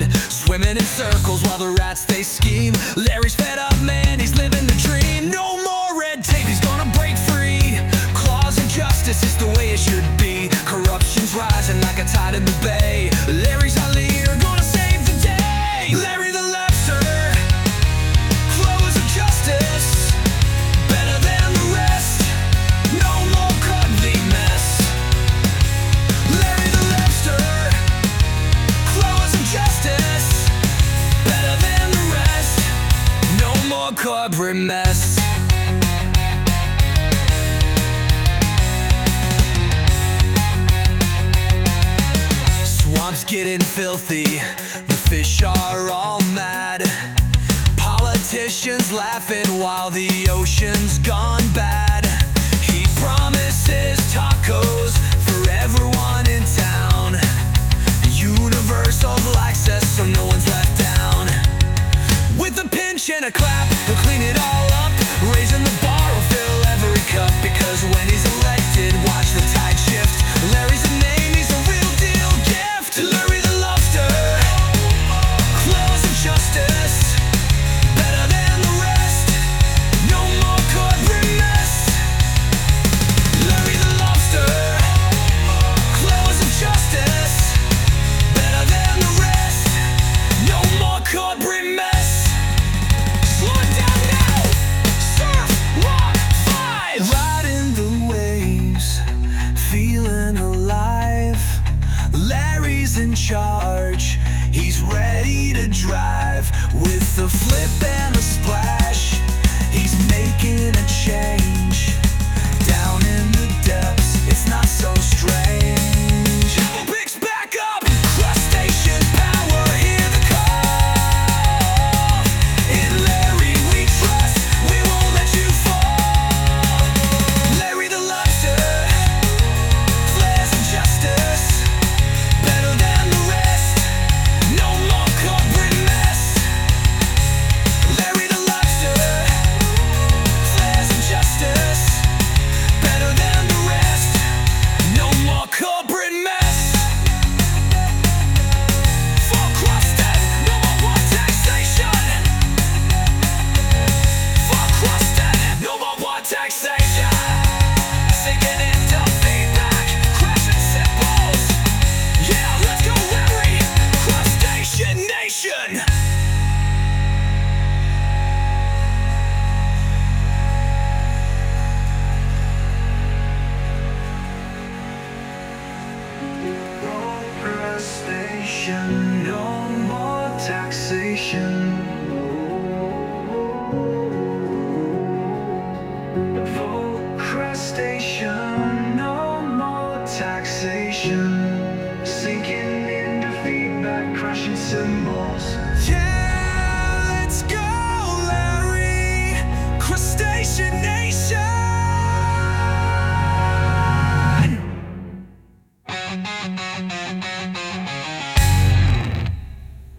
swimming in circles while the rats they scheme. Larry's fed up, man, he's living the dream. No more red tape, he's gonna break free. Claws and justice is the way it should be. Corruption's rising like a tide in the bay. Larry's our leader, gonna save the day. Larry the Lobster, flows of justice, better than the rest. No more cuddly mess. Larry the Lobster, flows of justice, better than the rest. No more corporate mess. Swamp's getting filthy, the fish are all mad. Politicians laughing while the ocean's gone bad. He promises tacos for everyone in town, universal access so no one's left down. With a pinch and a clap, he'll clean it all up. Raising the bar will fill every cup, because when he's elected, watch the tide shift. Larry's a name, he's a real deal gift. Larry the Lobster, close of justice, better than the rest. No more corporate mess. Larry the Lobster, close of justice, better than the rest. No more corporate mess. Slow it down now. Surf, rock, vibe. Riding the waves, feeling alive. Larry's in charge, he's ready to drive. With a flip and a splash, he's making a change. Down in the depths, it's not so strange. Picks back up, crustacean power, hear the call. In Larry we trust, we won't let you fall. Larry the Lobster, flares of justice, better than the rest. No more corporate mess. Larry the Lobster, flares of justice, better than the rest. No more corporate mess. Full crusted, no more taxation. Full crusted, no more taxation. Sinking into feedback, crashing symbols. Yeah, let's go Larry, Crustacean Nation. Crustacean, no more taxation.